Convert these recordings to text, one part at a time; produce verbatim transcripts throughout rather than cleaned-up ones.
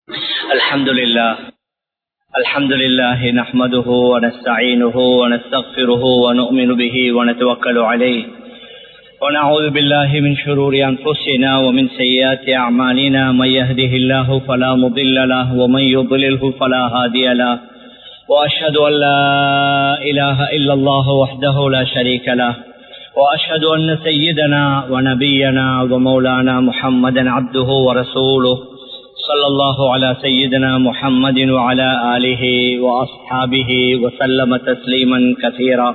الحمد لله الحمد لله نحمده ونستعينه ونستغفره ونؤمن به ونتوكل عليه ونعوذ بالله من شرور أنفسنا ومن سيئات أعمالنا من يهده الله فلا مضل له ومن يضلله فلا هادي له وأشهد أن لا إله إلا الله وحده لا شريك له وأشهد أن سيدنا ونبينا ومولانا محمدا عبده ورسوله صلى الله على سيدنا محمد وعلى آله وأصحابه وسلم تسليما كثيرا.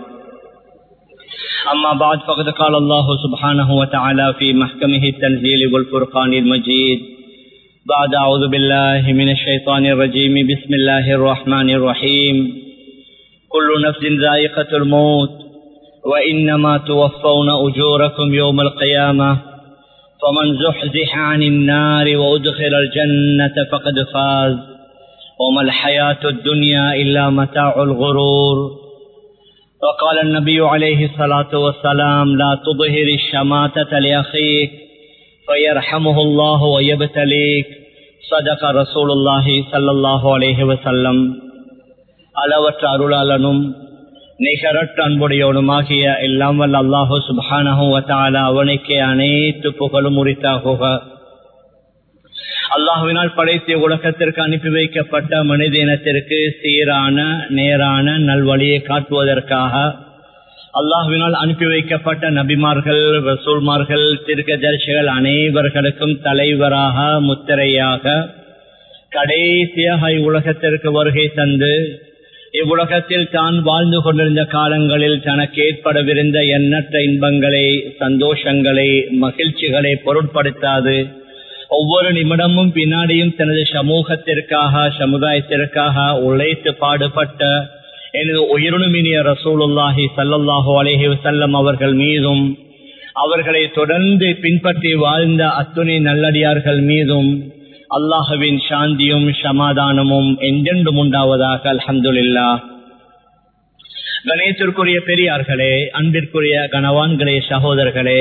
أما بعد فقد قال الله سبحانه وتعالى في محكمه التنزيل والفرقان المجيد بعد أعوذ بالله من الشيطان الرجيم بسم الله الرحمن الرحيم كل نفس ذائقة الموت وإنما توفون أجوركم يوم القيامة فمن زحزح عن النار وأدخل الجنة فقد فاز وما الحياة الدنيا إلا متاع الغرور. وقال النبي عليه الصلاة والسلام لا تظهر الشماتة لأخيك فيرحمه الله ويبتليك. صدق رسول الله صلى الله عليه وسلم. அளவற்ற அருளாளனும் நிகரற்ற அன்புடையவனுமாகிய எல்லாம் வல்ல அல்லாஹு சுப்ஹானஹு வ தஆலா அவனுக்கே அனைத்து புகழும் உரித்தாகுக. அல்லாஹுவினால் படைத்த உலகத்திற்கு அனுப்பி வைக்கப்பட்ட மனித இனத்திற்கு சீரான நேரான நல்வழியை காட்டுவதற்காக அல்லாஹுவினால் அனுப்பி வைக்கப்பட்ட நபிமார்கள் ரசூல்மார்கள் தீர்க்கதரிசிகள் அனைவர்களுக்கும் தலைவராக முத்திரையாக கடைசியாக இவ்வுலகத்திற்கு வருகை தந்து இவ்வுலகத்தில் தான் வாழ்ந்து கொண்டிருந்த காலங்களில் தனக்கு ஏற்படவிருந்த எண்ணற்ற இன்பங்களை சந்தோஷங்களை மகிழ்ச்சிகளை பொருட்படுத்தாது ஒவ்வொரு நிமிடமும் பின்னாடியும் தனது சமூகத்திற்காக சமுதாயத்திற்காக உழைத்து பாடுபட்ட எனது உயிரினுமினிய ரசூலுல்லாஹி ஸல்லல்லாஹு அலைஹி வஸல்லம் அவர்கள் மீதும் அவர்களை தொடர்ந்து பின்பற்றி வாழ்ந்த அத்துணை நல்லடியார்கள் மீதும் அல்லாஹுவின் சாந்தியும் சமாதானமும் என்றென்றும் உண்டாவதாக. அல்ஹம்துலில்லாஹ். கணேசத்திற்குரிய பெரியார்களே, அன்பிற்குரிய கணவான்களே, சகோதரர்களே,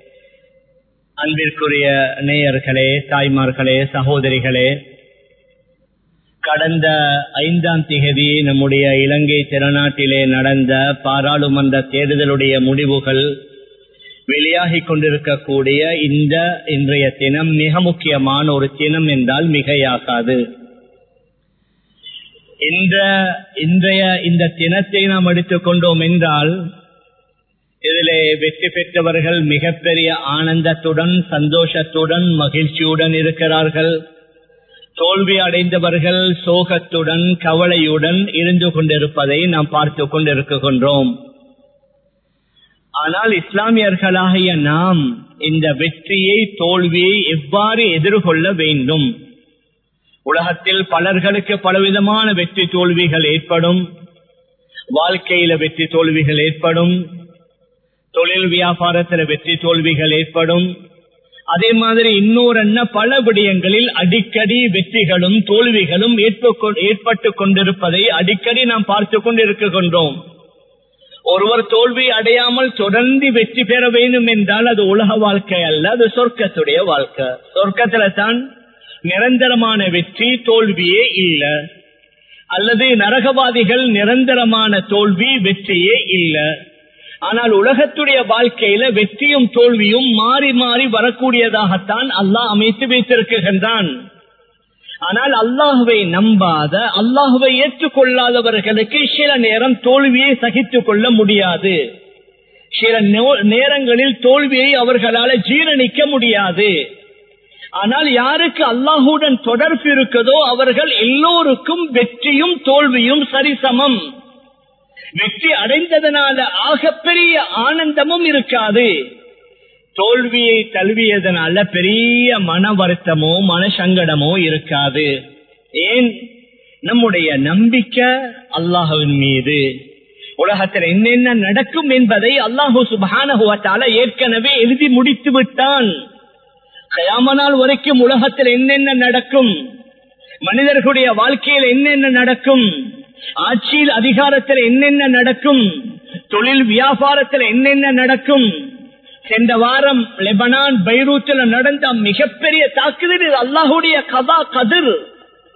அன்பிற்குரிய நேயர்களே, தாய்மார்களே, சகோதரிகளே, கடந்த ஐந்தாம் திகதி நம்முடைய இலங்கை திருநாட்டிலே நடந்த பாராளுமன்ற தேர்தலுடைய முடிவுகள் வெளியாகி கொண்டிருக்கக்கூடிய இந்த இன்றைய தினம் மிக முக்கியமான ஒரு தினம் என்றால் மிகையாகாது. இந்த இன்றைய இந்த தினத்தை நாம் எடுத்துக் கொண்டோம் என்றால் இதிலே வெற்றி பெற்றவர்கள் மிகப்பெரிய ஆனந்தத்துடன் சந்தோஷத்துடன் மகிழ்ச்சியுடன் இருக்கிறார்கள். தோல்வி அடைந்தவர்கள் சோகத்துடன் கவலையுடன் இருந்து கொண்டிருப்பதை நாம் பார்த்து கொண்டிருக்கின்றோம். ஆனால் இஸ்லாமியர்களாகிய நாம் இந்த வெற்றியை தோல்வியை எவ்வாறு எதிர்கொள்ள வேண்டும்? உலகத்தில் பலர்களுக்கு பலவிதமான வெற்றி தோல்விகள் ஏற்படும். வாழ்க்கையில வெற்றி தோல்விகள் ஏற்படும், தொழில் வியாபாரத்தில் வெற்றி தோல்விகள் ஏற்படும். அதே மாதிரி இன்னொரு என்ன பல விடயங்களில் அடிக்கடி வெற்றிகளும் தோல்விகளும் ஏற்பட்டு கொண்டிருப்பதை அடிக்கடி நாம் பார்த்து கொண்டிருக்கின்றோம். ஒருவர் தோல்வி அடையாமல் தொடர்ந்து வெற்றி பெற வேண்டும் என்றால் அது உலக வாழ்க்கை அல்ல, அது சொர்க்கத்துடைய வாழ்க்கை. சொர்க்கத்துல தான் நிரந்தரமான வெற்றி தோல்வியே இல்லை. அல்லது நரகவாதிகள் நிரந்தரமான தோல்வி வெற்றியே இல்லை. ஆனால் உலகத்துடைய வாழ்க்கையில வெற்றியும் தோல்வியும் மாறி மாறி வரக்கூடியதாகத்தான் அல்லாஹ் அமைத்து வைத்திருக்கின்றான். ஆனால் அல்லாஹுவை நம்பாத அல்லாஹுவை ஏற்றுக்கொள்ளாதவர்களுக்கு சில நேரம் தோல்வியை சகித்துக் கொள்ள முடியாது. சில நேரங்களில் தோல்வியை அவர்களால் ஜீரணிக்க முடியாது. ஆனால் யாருக்கு அல்லாஹுடன் தொடர்பு இருக்குதோ அவர்கள் எல்லோருக்கும் வெற்றியும் தோல்வியும் சரிசமம். வெற்றி அடைந்ததனால ஆகப்பெரிய ஆனந்தமும் இருக்காது, தோல்வியை தழுவியதனால பெரிய மன வருத்தமோ மன சங்கடமோ இருக்காது. ஏன்? நம்முடைய நம்பிக்கை அல்லாஹ்வின் மீது. உலகத்தில் என்னென்ன நடக்கும் என்பதை அல்லாஹு சுப்ஹானஹு வ தஆலா ஏற்கனவே எழுதி முடித்து விட்டான். கியாமத் நாள் வரைக்கும் உலகத்தில் என்னென்ன நடக்கும், மனிதர்களுடைய வாழ்க்கையில் என்னென்ன நடக்கும், ஆட்சியில் அதிகாரத்தில் என்னென்ன நடக்கும், தொழில் வியாபாரத்தில் என்னென்ன நடக்கும். சென்ற வாரம் லெபனான் பைரூத்தில் நடந்த மிகப்பெரிய தாக்குதல் அல்லாஹுடைய கதா கதிர்.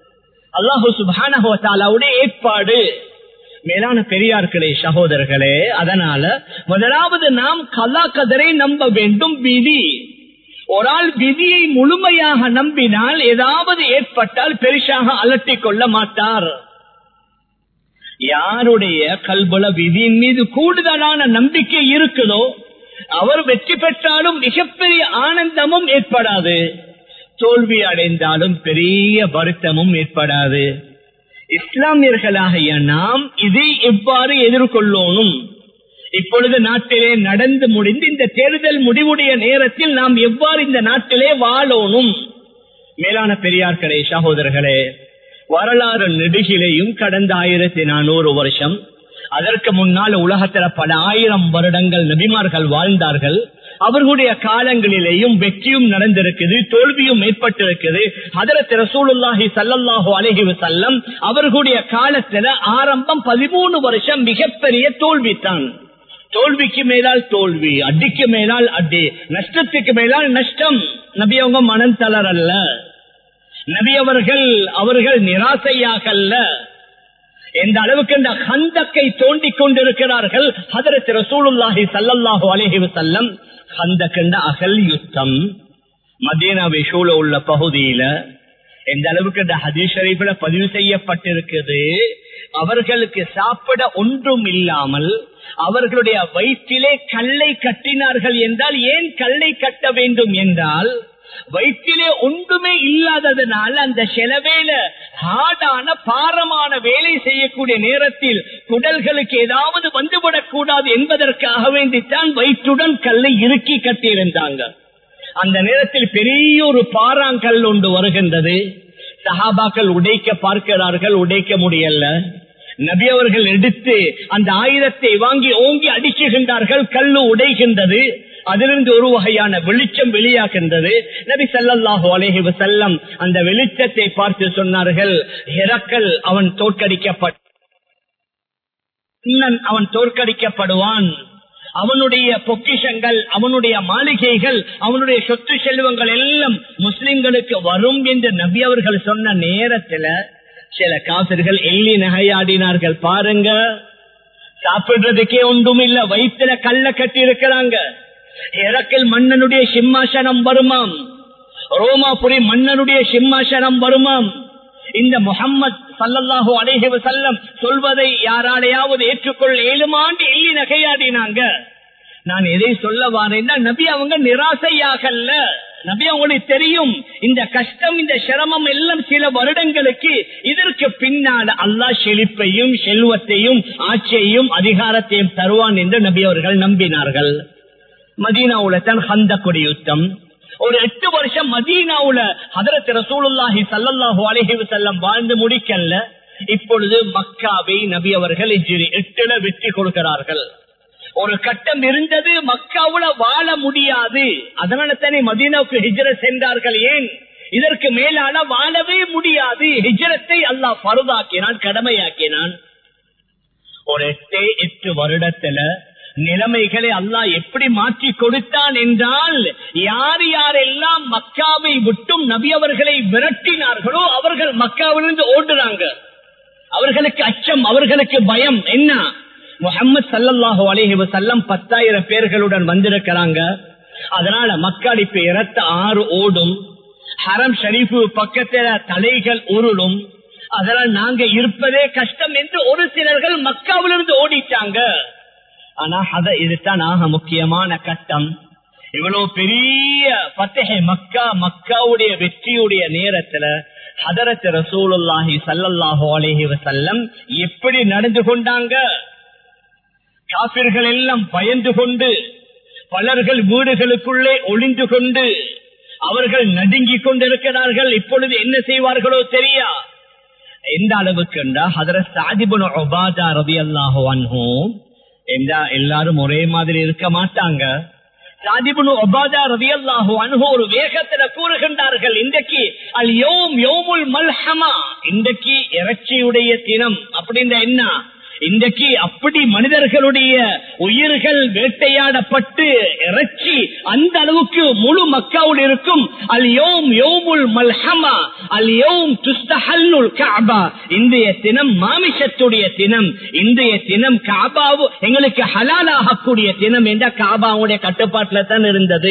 அல்லாஹு சுப்ஹானஹு வ தஆலாவுடைய ஏற்பாடு. மேலான பெரியார்களே, சகோதரர்களே, அதனால முதலாவது நாம் கலா கதரை நம்ப வேண்டும். விதி, ஒரு ஆள் விதியை முழுமையாக நம்பினால் ஏதாவது ஏற்பட்டால் பெரிசாக அலட்டிக் கொள்ள மாட்டார். யாருடைய கல்புல விதியின் மீது கூடுதலான நம்பிக்கை இருக்குதோ அவர் வெற்றி பெற்றாலும் மிகப்பெரிய ஆனந்தமும் ஏற்படாது, தோல்வி அடைந்தாலும் பெரிய வருத்தமும் ஏற்படாது. இஸ்லாமியர்களாகிய நாம் இதை எவ்வாறு எதிர்கொள்ளணும்? இப்பொழுது நாட்டிலே நடந்து முடிந்து இந்த தேர்தல் முடிவுடைய நேரத்தில் நாம் எவ்வாறு இந்த நாட்டிலே வாழணும்? மேலான பெரியார்களே, சகோதரர்களே, வரலாறு நெடுகிலையும் கடந்த ஆயிரத்தி நானூறு வருஷம், அதற்கு முன்னால் உலகத்தில் பல ஆயிரம் வருடங்கள் நபிமார்கள் வாழ்ந்தார்கள். அவர்களுடைய காலங்களிலேயும் வெற்றியும் நடந்திருக்குது, தோல்வியும் ஏற்பட்டிருக்குது. ஹதரத் ரசூலுல்லாஹி ஸல்லல்லாஹு அலைஹி வஸல்லம் அவர்களுடைய காலத்துல ஆரம்பம் பதிமூணு வருஷம் மிகப்பெரிய தோல்வி தான். தோல்விக்கு மேலால் தோல்வி, அடிக்கு மேலால் அடி, நஷ்டத்துக்கு மேலால் நஷ்டம். நபி அவங்க மனம் தளரல்ல, நபி அவர்கள் அவர்கள் நிராசையாகல்ல. எந்த அளவுக்கு இந்த ஹந்தக்கை தோண்டிக் கொண்டிருக்கிறார்கள். ஹதரத் ரசூலுல்லாஹி ஸல்லல்லாஹு அலைஹி வஸல்லம் ஹந்தக் என்ற அகல் யுத்தம் மதீனாவை சூழ உள்ள பகுதியில எந்த அளவுக்கு இந்த ஹதீஸ் ஷரீஃப்ல பதிவு செய்யப்பட்டிருக்குது. அவர்களுக்கு சாப்பிட ஒன்றும் இல்லாமல் அவர்களுடைய வயிற்றிலே கல்லை கட்டினார்கள். என்றால் ஏன் கல்லை கட்ட வேண்டும் என்றால் வயிற்றிலே ஒன்றுமே இல்லாததனால அந்த செலவேல ஹார்டான பாரமான வேலை செய்யக்கூடிய நேரத்தில் குடல்களுக்கு ஏதாவது வந்துவிடக் கூடாது என்பதற்காக வேண்டித்தான் வயிற்றுடன் கல்லை இறுக்கி கட்டியிருந்தாங்க. அந்த நேரத்தில் பெரிய ஒரு பாறாங்கல் ஒன்று வருகின்றது. சஹாபாக்கள் உடைக்க பார்க்கிறார்கள், உடைக்க முடியல. நபி அவர்கள் எடுத்து அந்த ஆயுதத்தை வாங்கி ஓங்கி அடிக்குகின்றார்கள், கல்லு உடைகின்றது. அதிலிருந்து ஒரு வகையான வெளிச்சம் வெளியாகின்றது. நபி ஸல்லல்லாஹு அலைஹி வஸல்லம் அந்த வெளிச்சத்தை பார்த்து சொன்னார்கள், ஹெரக்கல் அவன் தோற்கடிக்கப்பட்ட அவன் தோற்கடிக்கப்படுவான், அவனுடைய பொக்கிஷங்கள், அவனுடைய மாளிகைகள், அவனுடைய சொத்து செல்வங்கள் எல்லாம் முஸ்லிம்களுக்கு வரும் என்று நபி அவர்கள் சொன்ன நேரத்தில் சில காபிர்கள் எள்ளி நகையாடினார்கள். பாருங்க, சாப்பிடுறதுக்கே ஒன்றும் இல்ல, வயிற்றுல கல்ல கட்டி இருக்கிறாங்க. ஹெரக்கல் மன்னனுடைய சிம்மாசனம் வருமாம், ரோமாபுரி மன்னனுடைய சிம்மாசனம் வருமாம். இந்த முஹம்மத் ஸல்லல்லாஹு அலைஹி வஸல்லம் சொல்வதை யாராலையாவது ஏற்றுக்கொள்ள ஏழுமாண்டு எள்ளி நகையாடினாங்க. நான் எதை சொல்ல வாரேன்னா, நபி அவங்க நிராசையாகல்ல. நபி அவங்களுக்கு தெரியும் இந்த கஷ்டம், இந்த சிரமம் எல்லாம் சில வருடங்களுக்கு, இதற்கு பின்னால் அல்லாஹ் செழிப்பையும் செல்வத்தையும் ஆட்சியையும் அதிகாரத்தையும் தருவான் என்று நபி அவர்கள் நம்பினார்கள். மதீனாவுல தான் ஹந்தக் யுத்தம். ஒரு எட்டு வருஷம் மதீனாவுல ஹதரத் ரசூலுல்லாஹி ஸல்லல்லாஹு அலைஹி வஸல்லம் வாழ்ந்து முடிக்கல. இப்பொழுது மக்காவை நபி அவர்கள் ஹிஜ்ரி எட்டுல வெற்றி கொடுக்கிறார்கள். ஒரு கட்டம் இருந்தது, மக்காவுல வாழ முடியாது, அதனால தானே மதீனாவுக்கு ஹிஜ்ரத் சென்றார்கள். ஏன்? இதற்கு மேலான வாழவே முடியாது. ஹிஜ்ரத்தை அல்லாஹ் ஃபர்தாக்கினான், கடமையாக்கினான். ஒரு எட்டு எட்டு வருடத்துல நிலைமைகளை அல்லாஹ் எப்படி மாற்றி கொடுத்தான் என்றால், யார் யாரெல்லாம் மக்காவை விட்டும் நபி அவர்களை விரட்டினார்களோ அவர்கள் மக்காவிலிருந்து ஓடுறாங்க. அவர்களுக்கு அச்சம், அவர்களுக்கு பயம். என்ன? முஹம்மது ஸல்லல்லாஹு அலைஹி வஸல்லம் பத்தாயிரம் பேர்களுடன் வந்திருக்கிறாங்க. அதனால மக்கள் இப்ப இரத்த ஆறு ஓடும், ஹரம் ஷரீஃபு பக்கத்துல தலைகள் உருளும். அதனால் நாங்க இருப்பதே கஷ்டம் என்று ஒரு சிலர்கள் மக்காவிலிருந்து ஓடிட்டாங்க. ஆனா அத இதுதான் ஆக முக்கியமான கட்டம். இவ்வளவு பெரிய ஃபத்ஹ் மக்கா, மக்காவுடைய வெற்றியுடைய நேரத்துல ஹதரத் ரசூலுல்லாஹி ஸல்லல்லாஹு அலைஹி வஸல்லம் எப்படி நடந்து கொண்டாங்க? காபிர்கள் எல்லாம் பயந்து கொண்டு, பலர்கள் வீடுகளுக்குள்ளே ஒளிந்து கொண்டு அவர்கள் நடுங்கிக் கொண்டிருக்கிறார்கள். இப்பொழுது என்ன செய்வார்களோ தெரியா. எந்த அளவுக்கு ஹதரத் சஅத் இப்னு உபாதா ரலியல்லாஹு அன்ஹு, எல்லாரும் ஒரே மாதிரி இருக்க மாட்டாங்க. சஅத் இப்னு உபாதா ரலியல்லாஹு அன்ஹு ஒரு வேகத்துல கூறுகின்றார்கள், இன்றைக்கு அல் யௌம் யௌமுல் மல்ஹமா, இன்றைக்கு இறைச்சியுடைய தினம். அப்படின்ற என்ன? இன்றைக்கு அப்படி மனிதர்களுடைய உயிர்கள் வேட்டையாடப்பட்டு இறைச்சி அந்த அளவுக்கு முழு மக்காவில் இருக்கும். அல் யௌம் யௌமுல் மல்ஹமா அல் யௌம் துஸ்தஹல்லுல் கஅபா. இன்றைய தினம் மாமிசத்துடைய தினம், இன்றைய தினம் கஅபாவு எங்களுக்கு ஹலாலாகக்கூடிய தினம் என்ற கஅபாவுடைய கட்டுப்பாட்டில தான் இருந்தது.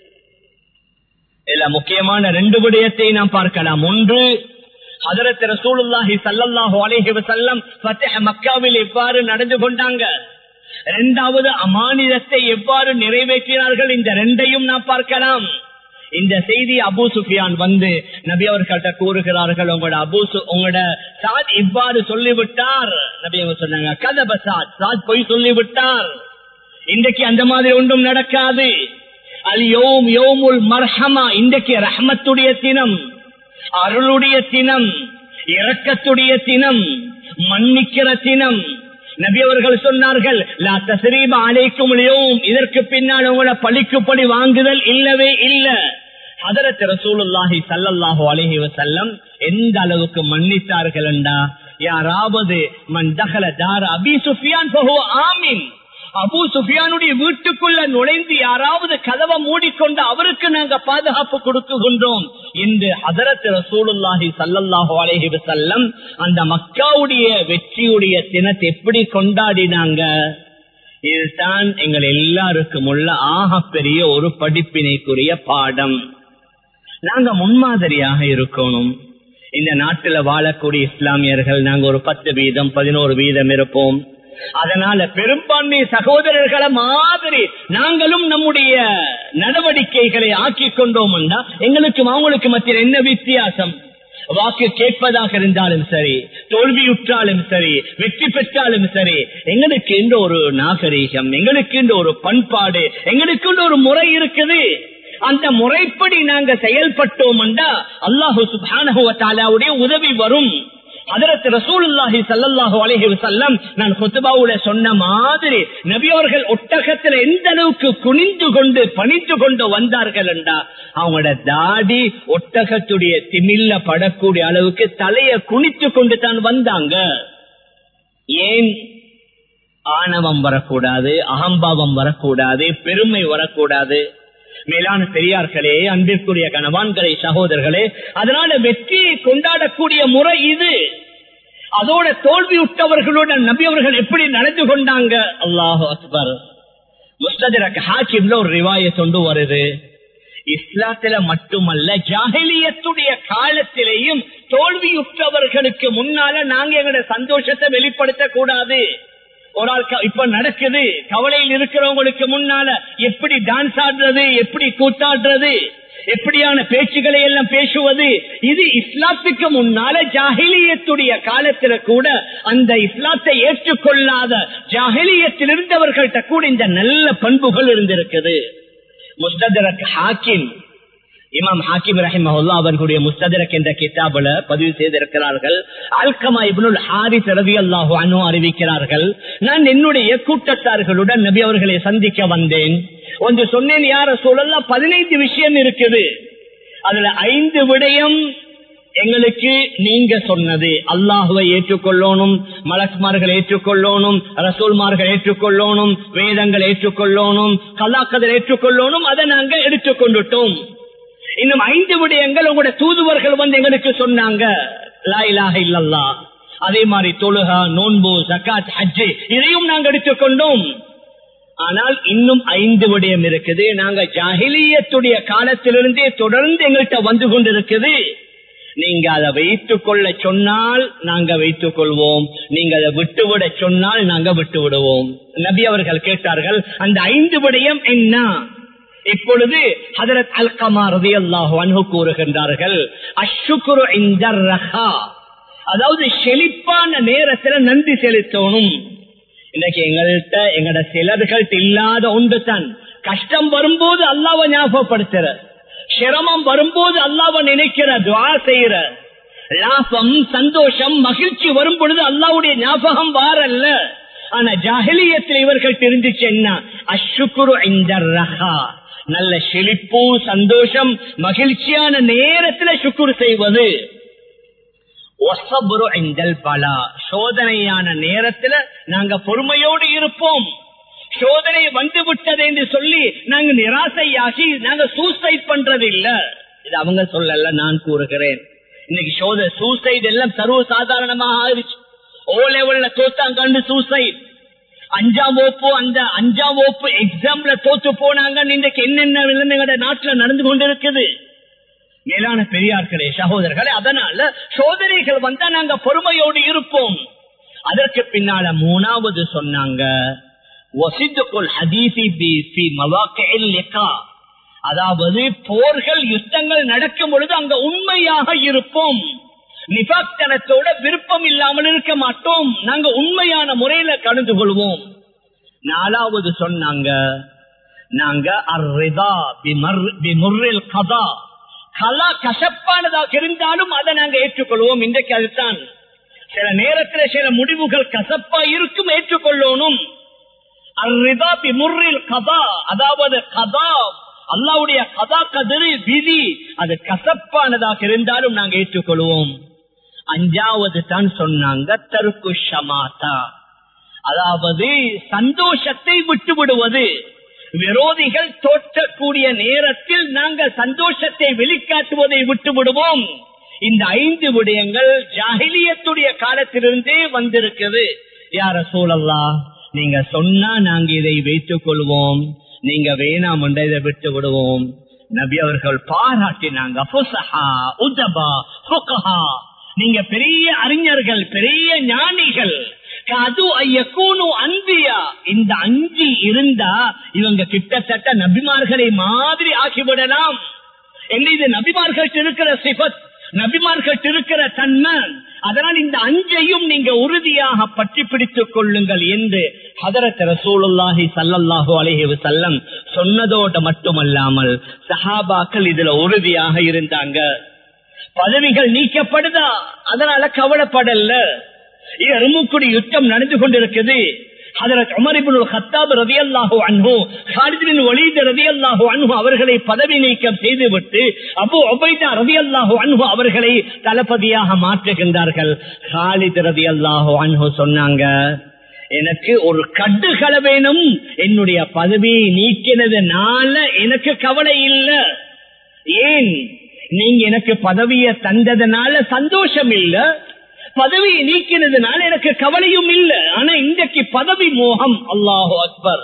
இதுல முக்கியமான ரெண்டு விடயத்தை நாம் பார்க்கலாம். ஒன்று, ஹஜ்ரத் ரசூலுல்லாஹி ஸல்லல்லாஹு அலைஹி வஸல்லம் ஃபத்ஹ் மக்காவில் எவ்வாறு நடந்து கொண்டாங்க, இரண்டாவது அமானிதத்தை எவ்வாறு நிறைவேற்றினார்கள். இந்த ரெண்டையும் நாம் பார்க்கலாம். இந்த செய்தி அபூ சுஃபியான் வந்து நபி அவர்கள்ட்ட கூறுகிறார்கள், உங்களோட அபூ உங்களோட சாத் இவ்வாறு சொல்லிவிட்டார். நபி அவங்க சொன்னாங்க, கதப சாத், சாத் போய் சொல்லிவிட்டார். இன்றைக்கு அந்த மாதிரி ஒன்றும் நடக்காது. அல் யௌம் யௌமுல் மர்ஹமா, இன்றைக்கு ரஹ்மத்துடைய தினம், அருளுடைய தினம், இரக்கத்துடைய தினம், மன்னிக்கிற தினம். நபி அவர்கள் சொன்னார்கள், லா தஸ்ரீப அலைக்கும் அல்-யௌம், இதற்கு பின்னால் உங்களோட பழிக்கு பழி வாங்குதல் இல்லவே இல்ல. ஹஜ்ரத் ரசூலுல்லாஹி ஸல்லல்லாஹு அலைஹி வஸல்லம் எந்த அளவுக்கு மன்னித்தார்கள் என்றா, யாராவது மன் தஹல தார அபீ சுஃபியான் ஃபஹுவ ஆமின், அபூ சுஃபியானுடைய வீட்டுக்குள்ள நுழைந்து யாராவது கதவை மூடிக்கொண்டு அவருக்கு நாங்க பாதுகாப்பு கொடுக்குகின்றோம் என்று ஹஜ்ரத் ரசூலுல்லாஹி ஸல்லல்லாஹு அலைஹி வஸல்லம் அந்த மக்காவுடைய வெற்றியுடைய தினத்தை எப்படி கொண்டாடினாங்க. இதுதான் எங்கள் எல்லாருக்கும் உள்ள ஆக பெரிய ஒரு படிப்பினைக்குரிய பாடம். நாங்க முன்மாதிரியாக இருக்கணும். இந்த நாட்டில் வாழக்கூடிய இஸ்லாமியர்கள் நாங்க ஒரு பத்து வீதம் பதினோரு வீதம் இருப்போம். அதனால பெரும்பான்மை சகோதரர்களை மாதிரி நாங்களும் நம்முடைய நடவடிக்கைகளை ஆக்கிக் கொண்டோம். எங்களுக்கு அவங்களுக்கு மத்தியில் என்ன வித்தியாசம்? வாக்கு கேட்பதாக இருந்தாலும் சரி, தோல்வியுற்றாலும் சரி, வெற்றி பெற்றாலும் சரி, எங்களுக்கு என்ற ஒரு நாகரீகம், எங்களுக்கு என்ற ஒரு பண்பாடு, எங்களுக்கு ஒரு முறை இருக்குது. அந்த முறைப்படி நாங்க செயல்பட்டோம் என்றா அல்லாஹு சுப்ஹானஹு வ தஆலாவுடைய உதவி வரும். ஹஜ்ரத் ரசூலுல்லாஹி ஸல்லல்லாஹு அலைஹி வஸல்லம் நான் குத்பாவுல சொன்ன மாதிரி நபி அவர்கள் ஒட்டகத்தில் எந்த அளவுக்கு குனிந்து கொண்டு பணிந்து கொண்டு வந்தார்கள் என்றா, அவங்களோட தாடி ஒட்டகத்துடைய திமில்ல படக்கூடிய அளவுக்கு தலையை குனித்து கொண்டு தான் வந்தாங்க. ஏன்? ஆணவம் வரக்கூடாது, அகம்பாவம் வரக்கூடாது, பெருமை வரக்கூடாது. மேலான பெரியார்களே, அன்பிற்குரிய கணவான்களே, சகோதரர்களே, அதனால வெற்றியை கொண்டாடக்கூடிய முறை இது. அதோட தோல்வியுற்றவர்களுடன் நபி அவர்கள் எப்படி நடந்து கொண்டாங்க? அல்லாஹு அக்பர். முஸ்தத்ரக் ஹாக்கிம்ல ஒரு ரிவாயத் கொண்டு வருது. இஸ்லாத்தில மட்டுமல்ல, ஜாஹிலியத்துடைய காலத்திலேயும் தோல்வியுற்றவர்களுக்கு முன்னால நாங்க எங்களுடைய சந்தோஷத்தை வெளிப்படுத்த கூடாது. ஒரு ஆள் இப்ப நடக்குது, கவலையில் இருக்கிறவங்களுக்கு முன்னால எப்படி டான்ஸ் ஆடுறது, எப்படி கூத்தாடுறது, எப்படியான பேச்சுக்களை எல்லாம் பேசுவது, இது இஸ்லாத்துக்கு முன்னால ஜாஹிலியத்துடைய காலத்துல கூட அந்த இஸ்லாத்தை ஏற்றுக்கொள்ளாத ஜாஹிலியத்தில் இருந்தவர்கள்ட்ட கூட இந்த நல்ல பண்புகள் இருந்திருக்குது. முஸ்தத்ரக் ஹாக்கிம், இமாம் ஹாக்கிம் ரஹிமஹுல்லாஹ் அவர்களுடைய முஸ்தத்ரக் என்ற கிதாபுல பதிவு செய்திருக்கிறார்கள். அல்கமா இப்னுல் ஹாரிஸ் ரலியல்லாஹு அன்ஹு அறிவிக்கிறார்கள், நான் என்னுடைய கூட்டத்தார்களுடன் நபி அவர்களை சந்திக்க வந்தேன். ஒன்று சொன்னேன், யார சொல்லலாம், பதினைந்து விஷயம் இருக்குது. அதுல ஐந்து விடயம் எங்களுக்கு நீங்க சொன்னது, அல்லாஹுவை ஏற்றுக்கொள்ளணும், மலக்குமார்கள் ஏற்றுக்கொள்ளணும், ரசூல்மார்கள் ஏற்றுக்கொள்ளணும், வேதங்கள் ஏற்றுக்கொள்ளணும், கலாக்கதர் ஏற்றுக்கொள்ளணும், அதை நாங்க எடுத்துக்கொண்டுட்டோம். இன்னும் ஐந்து விடயங்கள் உங்களுடைய தூதுவர்கள் வந்து எங்களுக்கு சொன்னாங்க, லா இலாஹ இல்லல்லாஹ், அதே மாதிரி தொழுகா, நோன்பு, ஜகாத், ஹஜ், இதையும் நாங்க எடுத்துக்கொண்டோம். ஆனால் இன்னும் ஐந்து விடயம் இருக்குது, நாங்க ஜாஹிலியத்துடைய காலத்திலிருந்தே தொடர்ந்து எங்கள்கிட்ட வந்து கொண்டிருக்குது. நீங்க அதை வைத்துக் கொள்ள சொன்னால் நாங்க வைத்துக் கொள்வோம், நீங்க அதை விட்டுவிட சொன்னால் நாங்க விட்டு விடுவோம். நபி அவர்கள் கேட்டார்கள், அந்த ஐந்து விடயம் என்ன? இப்பொழுது ஹஜ்ரத் அல்கமா ரலியல்லாஹு அன்ஹு கூறுகின்றார்கள், அஷ்ஷுக்ரு இன்தர் ரஹா, அதாவது செழிப்பான நேரத்துல நன்றி செலுத்தணும். இன்னைக்கு எங்கள்கிட்ட எங்கட சிலர்கள்ட்ட இல்லாத ஒன்று தான், கஷ்டம் வரும்போது அல்லாஹ்வை ஞாபகப்படுத்துற, சிரமம் வரும்போது அல்லாஹ்வை நினைக்கிற, துஆ செய்யற, லாபம் சந்தோஷம் மகிழ்ச்சி வரும் பொழுது அல்லாஹ்வுடைய ஞாபகம் வாரல்ல. ஆனா ஜாஹிலியத்தில் இவர்கள் தெரிஞ்சிச்சு என்ன? அஷ்ஷுக்ரு இன்தர் ரஹா, நல்ல செழிப்பு, சந்தோஷம், மகிழ்ச்சியான நேரத்துல சுக்குர் செய்வது. சோதனையான நேரத்துல நாங்க பொறுமையோடு இருப்போம். சோதனை வந்து விட்டது என்று சொல்லி நாங்க நிராசையாகி நாங்க சூசைட் பண்றது இல்ல. இது அவங்க சொல்லல, நான் கூறுகிறேன். இன்னைக்கு சோதனை சூசைட் எல்லாம் சர்வ சாதாரணமாக ஆயிடுச்சு. ஓ லெவல்ல தோத்தாங்க சூசைட், அஞ்சாம் வகுப்பு அந்த அஞ்சாம் வகுப்பு எக்ஸாம்ல தோத்து போனாங்க. இன்றைக்கு என்னென்ன எங்க நாட்டுல நடந்து கொண்டிருக்குது. மேலான பெரியார்களே, சகோதரர்களே, அதனால சோதனைகள் வந்தா நாங்க பொறுமையோடு இருப்போம். அதற்கு பின்னால மூணாவது சொன்னாங்க, அதாவது போர்கள் யுத்தங்கள் நடக்கும் பொழுது அங்க உண்மையாக இருப்போம். நிபாக்தனத்தோட விருப்பம் இல்லாமல் இருக்க மாட்டோம். நாங்க உண்மையான முறையில கலந்து கொள்வோம். நாலாவது சொன்னாங்க, நாங்க அர்ரிதா பிமுர்ரில் கதா, கலா கசப்பானதாக இருந்தாலும் அதை நாங்க ஏற்றுக்கொள்வோம். இன்றைக்கு அதுதான் சில நேரத்தில் சில முடிவுகள் கசப்பா இருக்கும், ஏற்றுக்கொள்ளணும். அர்ரிதா பிமுர்ரில் கதா, அதாவது கதா அல்லாஹ்வுடைய கதா கதிர் விதி, அது கசப்பானதாக இருந்தாலும் நாங்க ஏற்றுக்கொள்வோம். அஞ்சாவது தான் சொன்னாங்க தருக்கு ஷமாதா, அதாவது சந்தோஷத்தை விட்டு விடுவது. விரோதிகள் தோற்றக்கூடிய நேரத்தில் நாங்கள் சந்தோஷத்தை வெளிக்காட்டுவதை விட்டு விடுவோம். இந்த ஐந்து விடயங்கள் ஜாஹிலியத்துடைய காலத்திலிருந்தே வந்திருக்கிறது. யா ரசூலல்லாஹ், நீங்க சொன்னா நாங்க இதை வைத்துக் கொள்வோம், நீங்க வேணாம் என்ற இதை விட்டு விடுவோம். நபி அவர்கள் பாராட்டினாங்க, ஃபுஸஹா உதபா ஃபுகஹா, நீங்க பெரிய அறிஞர்கள், பெரிய ஞானிகள். அன்பியா, இந்த அஞ்சு இருந்தா இவங்க கிட்டத்தட்ட நபிமார்களை மாதிரி ஆக்கிவிடலாம். இது நபிமார்கள் இருக்கிற சிபத், நபிமார்கள் இருக்கிற தன்மை. அதனால் இந்த அஞ்சையும் நீங்க உறுதியாக பற்றி பிடித்துக் கொள்ளுங்கள் என்று ஹதரத் ரசூலுல்லாஹி ஸல்லல்லாஹு அலைஹி வஸல்லம் சொன்னதோடு மட்டுமல்லாமல் சஹாபாக்கள் இதுல உறுதியாக இருந்தாங்க. பதவிகள் நீக்கப்படுதா, அதனால கவலைப்படல. எருமுக்குடி யுத்தம் நடந்து கொண்டிருக்குது. ஹஜரத் உமர் இப்னுல் கத்தாப் ரலியல்லாஹு அன்ஹு, காலித் பின் வலீத் ரலியல்லாஹு அன்ஹு அவர்களை பதவி நீக்கம் செய்துவிட்டு அபூ உபைதா ரலியல்லாஹு அன்ஹு அவர்களை தளபதியாக மாற்றுகின்றார்கள். காலித் ரலியல்லாஹு அன்ஹு சொன்னாங்க, எனக்கு ஒரு கட்டுகளை வேணும், என்னுடைய பதவியை நீக்கினதுனால எனக்கு கவலை இல்லை. ஏன்? நீங்க எனக்கு பதவியை தந்ததுனால சந்தோஷம் இல்ல, பதவியை நீக்கினதுனால எனக்கு கவலையும் இல்லை. ஆனா இன்றைக்கு பதவி மோகம். அல்லாஹு அக்பர்.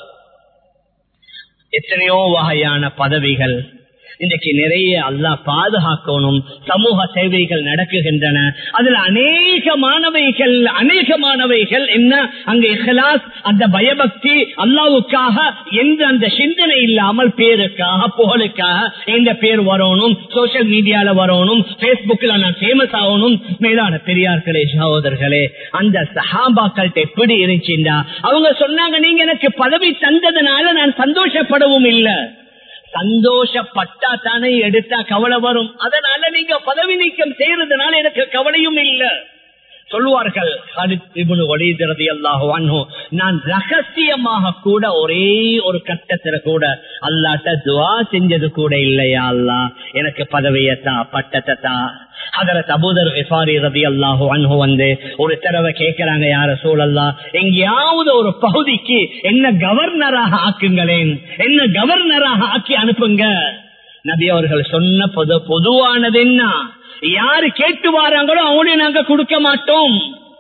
எத்தனையோ வகையான பதவிகள் இன்றைக்கு நிறைய அல்லாஹ் பாதுகாக்கணும். சமூக சேவைகள் நடக்குகின்றன. அதுல அநேகமானவைகள் அநேகமானவைகள் என்ன, அங்க இஹ்லாஸ், அந்த பயபக்தி, அல்லாஹ்வுக்காக எந்த அந்த சிந்தனை இல்லாமல் பேருக்காக புகழுக்காக எந்த பேர் வரணும், சோசியல் மீடியால வரணும், பேஸ்புக்ல நான் ஃபேமஸ் ஆகணும். மேலான பெரியார்களே, சகோதரர்களே, அந்த சஹாபாக்கள்கிட்ட எப்படி இருந்துச்சுண்டா அவங்க சொன்னாங்க, நீங்க எனக்கு பதவி தந்ததுனால நான் சந்தோஷப்படவும் இல்லை, சந்தோஷப்பட்டா தானே எடுத்தா கவலை வரும். அதனால நீங்க பதவி நீக்கம் செய்யறதுனால எனக்கு கவலையும் இல்லை. சொல்லுவார்கள் காலித் இப்னு வலீத் ரலியல்லாஹு அன்ஹு, நான் ரகசியமாக கூட ஒரே ஒரு கட்டத்துல கூட அல்லாஹ்ட்ட துஆ செஞ்சது கூட இல்லையா, அல்லாஹ் எனக்கு பதவியத்தா, பட்டத்தா. ஹஜரத் அபூதர் கிஃபாரி ரலியல்லாஹு அன்ஹு வந்து ஒரு தடவை கேட்கிறாங்க, யா ரசூலல்லாஹ், எங்கேயாவது ஒரு பகுதிக்கு என்ன கவர்னராக ஆக்குங்களேன், என்ன கவர்னராக ஆக்கி அனுப்புங்க. நபி அவர்கள் சொன்ன பொது பொதுவானது என்ன, யாரு கேட்டு வாராங்களோ அவங்களையும் நாங்க கொடுக்க மாட்டோம்.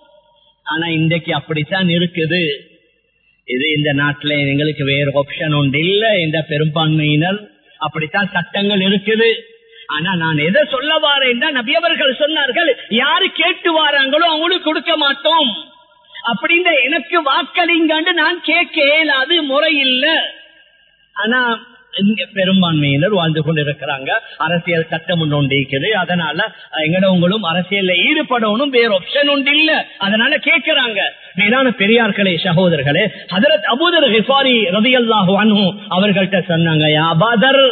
ஆனா இன்றைக்கு அப்படித்தான் இருக்குது. இது இந்த நாட்டில எங்களுக்கு வேற ஆப்ஷன் ஒன்று இல்ல. இந்த பெரும்பான்மையினர் அப்படித்தான் சட்டங்கள் இருக்குது. ஆனா நான் எதை சொல்ல வாரேன், நபி அவர்கள் சொன்னார்கள், யாரு கேட்டு வாராங்களோ அவங்களுக்கு கொடுக்க மாட்டோம். அப்படின்ற எனக்கு வாக்களிங்காண்டு நான் கேட்க இயலாது, முறை இல்ல. ஆனா இங்க பெரும்பான்மையினர் வாழ்ந்து கொண்டிருக்கிறாங்க. அரசியல் சட்டம் ஒன்று இருக்குது. அதனால எங்களவங்களும் அரசியல்ல ஈடுபடணும், வேற ஆப்ஷன் ஒன்று இல்ல. அதனால கேட்கிறாங்க. மேலான பெரியார்களே, சகோதரர்களே, ஹஜரத் அபூதர் கிஃபாரி ரலியல்லாஹு அன்ஹு அவர்கள்ட்ட சொன்னாங்க, யா அபூதர்,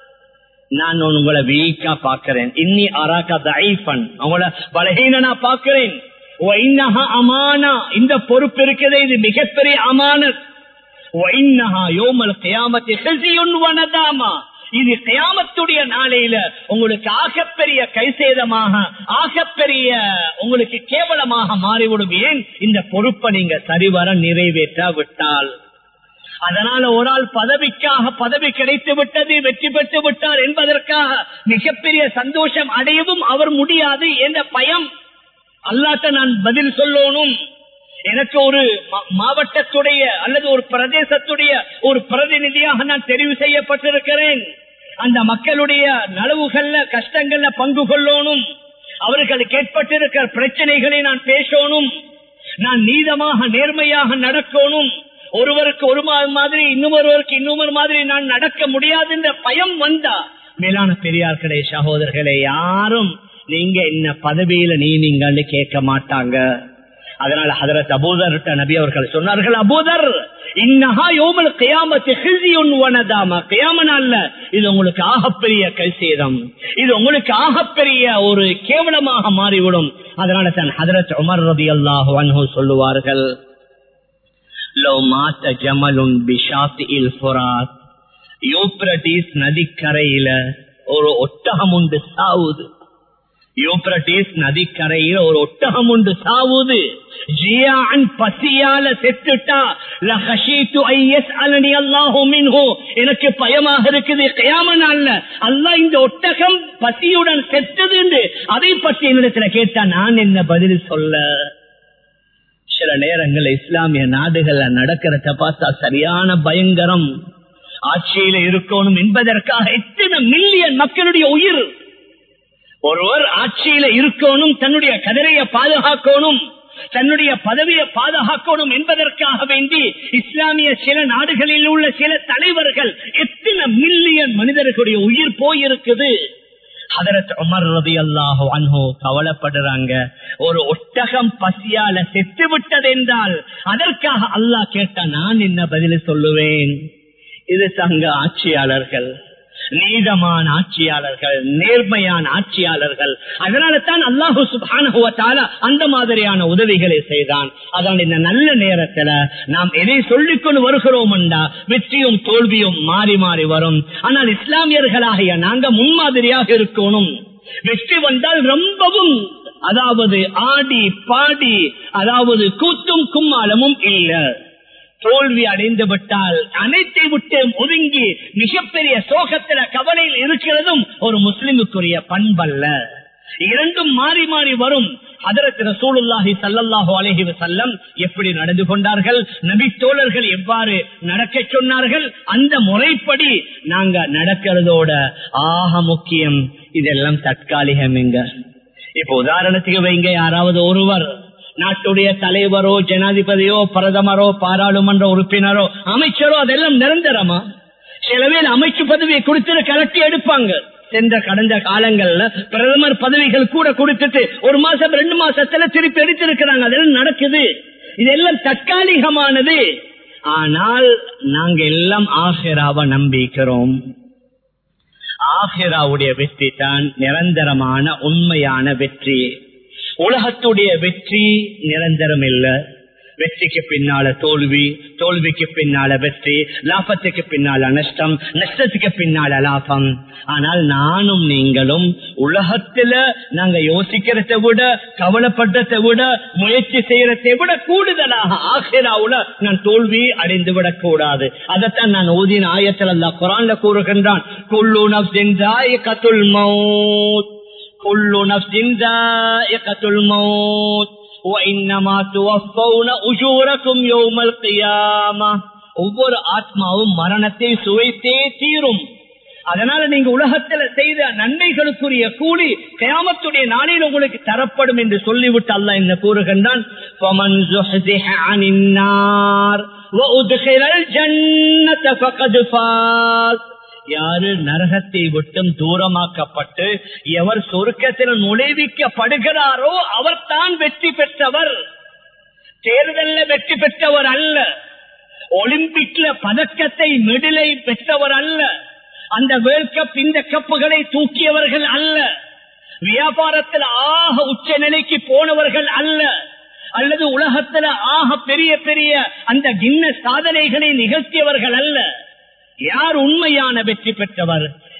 நான் உங்களை வீக்கா பாக்கிறேன், இன்னி அராக தஈஃபன், உங்களை பலஹீனனா பாக்கிறேன். வ இன்னஹா அமானா, இந்த பொறுப்பு இருக்குது, இது மிகப்பெரிய அமானத். இது கியாமத்துடைய நாளையில உங்களுக்கு ஆகப்பெரிய கைசேதமாக ஆகப்பெரிய உங்களுக்கு கேவலமாக மாறிவிடும். ஏன் இந்த பொறுப்பை நீங்க சரிவர நிறைவேற்றாவிட்டால். அதனால ஒரு ஆள் பதவிக்காக பதவி கிடைத்து விட்டது, வெற்றி பெற்று விட்டார் என்பதற்காக மிகப்பெரிய சந்தோஷம் அடையவும் அவர் முடியாது என்ற பயம். அல்லாஹ்ட்ட நான் பதில் சொல்லணும். எனக்கு ஒரு மாவட்டத்துடைய அல்லது ஒரு பிரதேசத்துடைய ஒரு பிரதிநிதியாக நான் தெரிவு செய்யப்பட்டிருக்கிறேன். அந்த மக்களுடைய நலவுகள்ல கஷ்டங்கள்ல பங்கு கொள்ளணும். அவர்களுக்கு ஏற்பட்டிருக்கிற பிரச்சனைகளை நான் பேசணும். நான் நீதமாக நேர்மையாக நடக்கணும். ஒருவருக்கு ஒரு மாதிரி இன்னொருவருக்கு இன்னொரு மாதிரி நான் நடக்க முடியாது என்ற பயம் வந்தா, மேலான பெரியார்களே சகோதரர்களே, யாரும் நீங்க என்ன பதவியில நீ நீங்க கேட்க மாட்டாங்க. அதனால ஹதரத் அபூதர் நபி அவர்கள் சொன்னார்கள், அபூதர் இன்னஹா யௌமல் கியாமத்தி ஹிஸ்யுன் வ நதாமா, கியாம நாள்ல இது உங்களுக்கு ஆகப்பெரிய கைசேதம், இது உங்களுக்கு ஆகப்பெரிய ஒரு கேவலமாக மாறிவிடும். அதனால தான் ஹதரத் உமர் ரலியல்லாஹு அன்ஹு சொல்லுவார்கள், லவ் மாத ஜமலுன் பிஷாத்தில் ஃபுராத், யூப்ரட்டிஸ் நதிக்கரையில ஒரு ஒட்டகம் உண்டு சாவுது. யூப்ரட்டிஸ் நதிக்கரையில் ஒரு ஒட்டகம் உண்டு சாவுது. ஜியான் பசியால செத்துட்டா லஹஷீது ஐயஸ்அலனி அல்லாஹு மின்ஹு, எனக்கு பயமாக இருக்குது கியாம நாள்ல அல்லாஹ் இந்த ஒட்டகம் பசியுடன் செத்தது என்று அதை பற்றி என்னிடத்துல கேட்டா நான் என்ன பதில் சொல்ல? சில நேரங்கள் இஸ்லாமிய நாடுகள்ல நடக்கிறத பார்த்தா சரியான பயங்கரம். ஆட்சியில இருக்கணும் என்பதற்காக எத்தனை மில்லியன் மக்களுடைய உயிர். ஒருவர் ஆட்சியில இருக்கணும், தன்னுடைய கதிரையை பாதுகாக்கணும், தன்னுடைய பதவியை பாதுகாக்கணும் என்பதற்காக வேண்டி இஸ்லாமிய சில நாடுகளில் உள்ள சில தலைவர்கள் எத்தனை மில்லியன் மனிதர்களுடைய உயிர் போயிருக்குது. ஹதரத் உமர் ரலியல்லாஹு அன்ஹு கவலைப்படுறாங்க, ஒரு ஒட்டகம் பசியால செத்து விட்டது என்றால் அதற்காக அல்லாஹ் கேட்டா நான் என்ன பதில் சொல்லுவேன்? இது சங்க ஆட்சியாளர்கள், நீதமான ஆட்சியாளர்கள், நேர்மையான ஆட்சியாளர்கள். அதனால தான் அல்லாஹு சுப்ஹானஹு வ தஆலா அந்த மாதிரியான உதவிகளை செய்தான். அதனால் இந்த நல்ல நேரத்துல நாம் எதை சொல்லிக் கொண்டு வருகிறோம் என்றா வெற்றியும் தோல்வியும் மாறி மாறி வரும். ஆனால் இஸ்லாமியர்களாகிய நாங்க முன்மாதிரியாக இருக்கணும். வெற்றி வந்தால் ரொம்பவும் அதாவது ஆடி பாடி அதாவது கூத்தும் கும்மாளமும் இல்லை. தோல்வி அடைந்து விட்டால் அனைத்தை விட்டு ஒதுங்கி மிகப்பெரிய சோகத்தில கவலையில் இருக்கிறதும் ஒரு முஸ்லிமுக்குரிய பண்பல்ல. இரண்டும் மாறி மாறி வரும். ஹதரத் ரசூலுல்லாஹி ஸல்லல்லாஹு அலைஹி வஸல்லம் எப்படி நடந்து கொண்டார்கள், நபி தோழர்கள் எவ்வாறு நடக்க சொன்னார்கள், அந்த முறைப்படி நாங்க நடக்கிறதோட ஆக முக்கியம் இதெல்லாம் தற்காலிகம். எங்க இப்ப உதாரணத்துக்கு வைங்க, யாராவது ஒருவர் நாட்டுடைய தலைவரோ ஜனாதிபதியோ பிரதமரோ பாராளுமன்ற உறுப்பினரோ அமைச்சரோ அதெல்லாம் நிரந்தரமா? சில பேர் அமைச்சு பதவியை கொடுத்துட்டு கலட்டி எடுப்பாங்க. சென்ற கடந்த காலங்கள்ல பிரதமர் பதவிகள் கூட கொடுத்துட்டு ஒரு மாசம் ரெண்டு மாசத்துல திருப்பி எடுத்திருக்கிறாங்க. அதெல்லாம் நடக்குது. இதெல்லாம் தற்காலிகமானது. ஆனால் நாங்க எல்லாம் ஆஹிராவை நம்பிக்கிறோம். ஆஹிராவுடைய வெற்றி தான் நிரந்தரமான உண்மையான வெற்றி. உலகத்துடைய வெற்றி நிரந்தரம் இல்ல. வெற்றிக்கு பின்னால தோல்வி, தோல்விக்கு பின்னால வெற்றி, லாபத்துக்கு பின்னால நஷ்டம், நஷ்டத்துக்கு பின்னால லாபம். ஆனால் நானும் நீங்களும் உலகத்துல நாங்க யோசிக்கிறதை விட கவலைப்படுறதை விட முயற்சி செய்யறதை விட கூடுதலாக ஆகிராவுல நான் தோல்வி அடைந்து விடக் கூடாது. அதைத்தான் நான் ஓதின ஆயத்தில் அல்லாஹ் குர்ஆன்ல கூறுகின்றான், குல்லு நஃப்ஸின் ஸாயிகத்துல் மௌத், குல்லு நஃப்ஸின் ஸாயிகத்துல் மௌத் وَإِنَّمَا تُوَفَّوْنَ أُجُورَكُمْ يَوْمَ الْقِيَامَةِ. ஒவ்வொரு ஆத்மாவும் மரணத்தை சுவைத்தே தீரும். அதனால நீங்க உலகத்துல செய்த நன்மைகளுக்குரிய கூலி கியாமத்துடைய நாளில் உங்களுக்கு தரப்படும் என்று சொல்லிவிட்டு அல்லாஹ் என்ன கூறுகின்றான், فَمَنْ زُحْزِحَ عَنِ النَّارِ وَأُدْخِلَ الْجَنَّةَ فَقَدْ فَازَ. யாரு நரகத்தை விட்டும் தூரமாக்கப்பட்டு எவர் சொர்க்கத்தில் நுழைவிக்கப்படுகிறாரோ அவர் தான் வெற்றி பெற்றவர். தேர்தலில் வெற்றி பெற்றவர் அல்ல, ஒலிம்பிக்ல பதக்கத்தை மெடலை பெற்றவர் அல்ல, அந்த வேர்ல்ட் கப் இந்த கப்புகளை தூக்கியவர்கள் அல்ல, வியாபாரத்தில் ஆக உச்ச நிலைக்கு போனவர்கள் அல்ல, அல்லது உலகத்தில் ஆக பெரிய பெரிய அந்த கின்னஸ் சாதனைகளை நிகழ்த்தியவர்கள் அல்ல. யார் உண்மையான வெற்றி பெற்றவர்?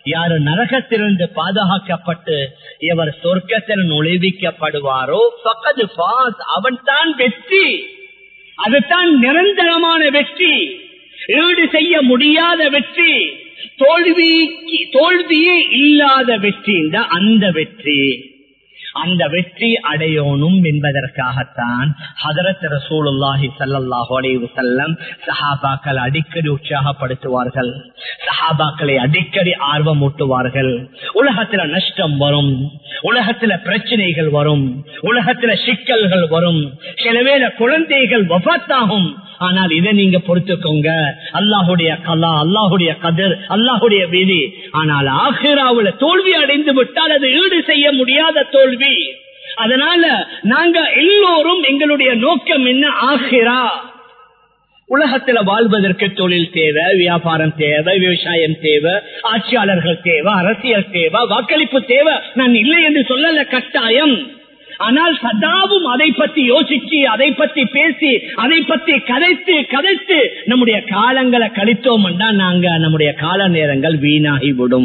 யாரு நரகத்திலிருந்து பாதுகாக்கப்பட்டு இவர் சொர்க்கத்தில் நுழைவிக்கப்படுவாரோ ஃபக்கத் ஃபாஸ், அவன் தான் வெற்றி. அதுதான் நிரந்தரமான வெற்றி, ஈடு செய்ய முடியாத வெற்றி, தோல்வி தோல்வியே இல்லாத வெற்றி. அந்த வெற்றி அந்த வெற்றி அடையணும் என்பதற்காகத்தான் ஹதரத் ரசூலுல்லாஹி ஸல்லல்லாஹு அலைஹி வஸல்லம் சஹாபாக்கள் அடிக்கடி உற்சாகப்படுத்துவார்கள், சஹாபாக்களை அடிக்கடி ஆர்வமூட்டுவார்கள். உலகத்துல நஷ்டம் வரும், உலகத்துல பிரச்சனைகள் வரும், உலகத்துல சிக்கல்கள் வரும், சிலவேளை குழந்தைகள் வஃபாத்தாகும். ஆனால் இதை நீங்க பொறுத்துக்கோங்க, அல்லாஹுடைய கலா, அல்லாஹுடைய கதிர், அல்லாஹுடைய விதி. ஆனால் ஆகிராவுல தோல்வி அடைந்து விட்டால் அது ஈடு செய்ய முடியாத தோல்வி. அதனால நாங்க எல்லோரும் எங்களுடைய நோக்கம் என்ன? ஆகிரா. உலகத்துல வாழ்வதற்கு தொழில் தேவை, வியாபாரம் தேவை, விவசாயம் தேவை, ஆட்சியாளர்கள் தேவை, அரசியல் தேவை, வாக்களிப்பு தேவை. நான் இல்லை என்று சொல்லல, கட்டாயம். ஆனால் சதாவும் அதை பத்தி யோசிச்சு, அதை பத்தி பேசி, அதை பத்தி கதைத்து கதைத்து நம்முடைய காலங்களை கழித்தோம் என்றால் நாங்க நம்முடைய கால நேரங்கள் வீணாகிவிடும்.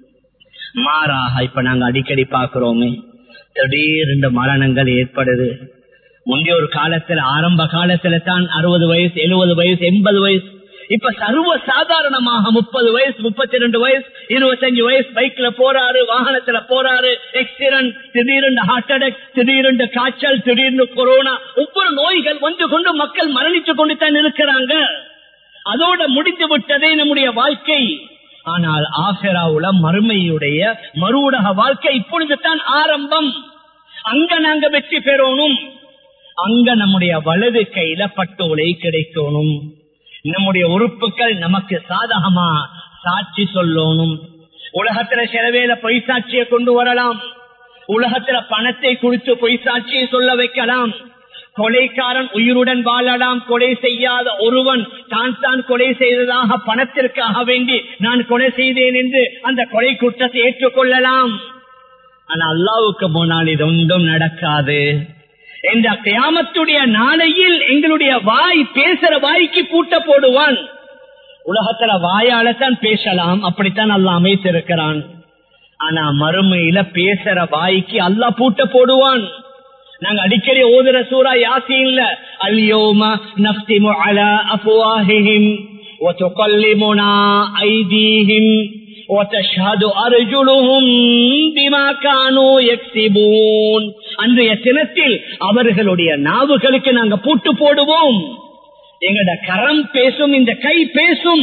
மாறாக இப்ப நாங்க அடிக்கடி பாக்குறோமே, திடீரென்று மரணங்கள் ஏற்படுது. முந்தைய ஒரு காலத்துல, ஆரம்ப காலத்துல தான் அறுபது வயசு, எழுபது வயசு, எண்பது வயசு. இப்ப சர்வ சாதாரணமாக முப்பது வயசு, முப்பத்தி ரெண்டு வயசு, இருபத்தஞ்சு வயசு பைக்ல போறாரு, வாகனத்துல போறாரு, ஆக்சிடென்ட், திடீரென்று ஹார்ட் அட்டாக், திடீரென்று காய்ச்சல், திடீர்னு கொரோனா, ஒவ்வொரு நோய்கள் வந்து கொண்டு மக்கள் மரணிச்சு கொண்டு தான் இருக்கிறாங்க. அதோட முடிந்து விட்டதே நம்முடைய வாழ்க்கை. ஆனால் ஆகிராவுல மறுமையுடைய மறுவுலக வாழ்க்கை இப்பொழுது தான் ஆரம்பம். அங்க நாங்க வெற்றி பெறணும். அங்க நம்முடைய வலது கையில பட்டோலை கிடைக்கணும். நம்முடைய உறுப்புகள் நமக்கு சாதகமா சாட்சி சொல்லணும். உலகத்துல சிலவேல பொய் சாட்சியை கொண்டு வரலாம், உலகத்துல பணத்தை குறித்து பொய் சாட்சியை சொல்ல வைக்கலாம். கொலைக்காரன் உயிருடன் வாழலாம், கொலை செய்யாத ஒருவன் தான் தான் கொலை செய்ததாக பணத்திற்காக வேண்டி நான் கொலை செய்தேன் என்று அந்த கொலை குற்றத்தை ஏற்றுக்கொள்ளலாம். ஆனா அல்லாஹ்வுக்கு முன்னால் இது ஒன்றும் நடக்காது. இந்த கியாமத்துடைய நாளையில் எங்களுடைய வாய், பேசுற வாய்க்கு பூட்ட போடுவான். உலகத்துல வாயால தான் பேசலாம், அப்படித்தான் அல்லாஹ் அமைத்திருக்கிறான். ஆனா மறுமையில பேசுற வாய்க்கு அல்லாஹ் பூட்ட போடுவான். நாங்க அடிக்கடி ஓதுற சூரா யாசீன்ல அல்யௌம நஃப்திமு அலா அஃப்வாஹிஹிம் வ துகல்லிமுனா ஐதீஹிம் வ தஷ்ஹது அர்ஜுலுஹும் பிமா கானூ யக்ஸிபூன். அன்றைய தினத்தில் அவர்களுடைய நாவுகளுக்கு நாங்க பூட்டு போடுவோம். எங்கட கரம் பேசும், இந்த கை பேசும்.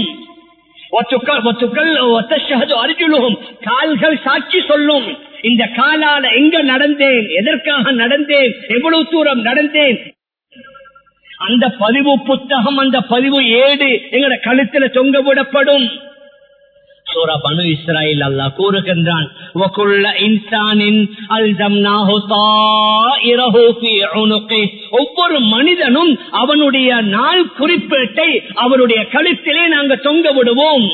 கால்கள் சாட்சி சொல்லும். இந்த காலால எங்க நடந்தேன், எதற்காக நடந்தேன், எவ்வளவு தூரம் நடந்தேன். அந்த பதிவு புத்தகம், அந்த பதிவு ஏடு எங்கட கழுத்துல தொங்க விடப்படும். சூரா பனு இஸ்ராயில் அல்லாஹ் கூறுகின்றான், ஒவ்வொரு மனிதனும் அவனுடைய நாள் குறிப்பேட்டை அவருடைய கழுத்திலே நாங்க தொங்க விடுவோம்.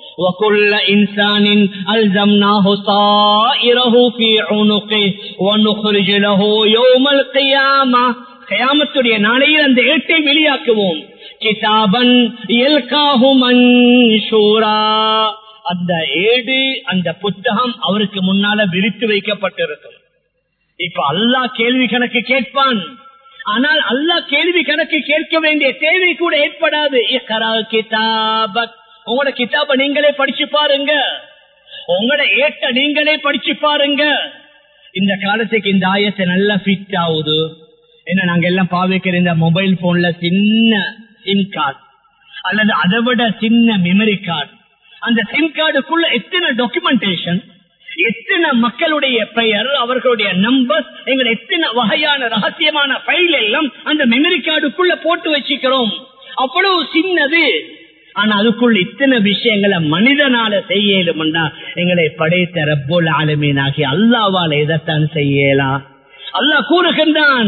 கியாமத்துடைய நாளையில் அந்த ஏட்டை வெளியாக்குவோம். கிதாபன் யல்காஹு மன்ஷூரா, அந்த ஏடு, அந்த புத்தகம் அவருக்கு முன்னால விரித்து வைக்கப்பட்டிருக்கும். இப்ப அல்லாஹ் கேள்வி கணக்கு கேட்பான். ஆனால் அல்லாஹ் கேள்வி கணக்கு கேட்க வேண்டிய தேவை கூட ஏற்படாது. உங்களோட கிதாப நீங்களே படிச்சு பாருங்க, உங்களோட ஏட்ட நீங்களே படிச்சு பாருங்க. இந்த காலத்துக்கு இந்த ஆயத்தை நல்லா ஃபிட் ஆகுது. என்ன, நாங்க எல்லாம் பாவிக்கிற இந்த மொபைல் போன்ல சின்ன சிம் கார்டு அல்லது அதை விட சின்ன மெமரி கார்டு, அந்த சிம் கார்டுக்குள்ள எத்தனை டாக்குமெண்டேஷன், எத்தனை மக்களுடைய பெயர், அவர்களுடைய நம்பர், எங்கள் எத்தனை வகையான ரகசியமான பைல் எல்லாம் அந்த மெமரி கார்டுக்குள்ள போட்டு வச்சுக்கிறோம். அவ்வளவு சின்னது. ஆனா அதுக்குள்ள இத்தனை விஷயங்களை மனிதனால செய்யலும்னா எங்களை படைத்த ரப்புல் ஆலமீனாகி அல்லாஹ்வால எதைத்தான் செய்யலாம். அல்லாஹ் கூறுகின்றான்,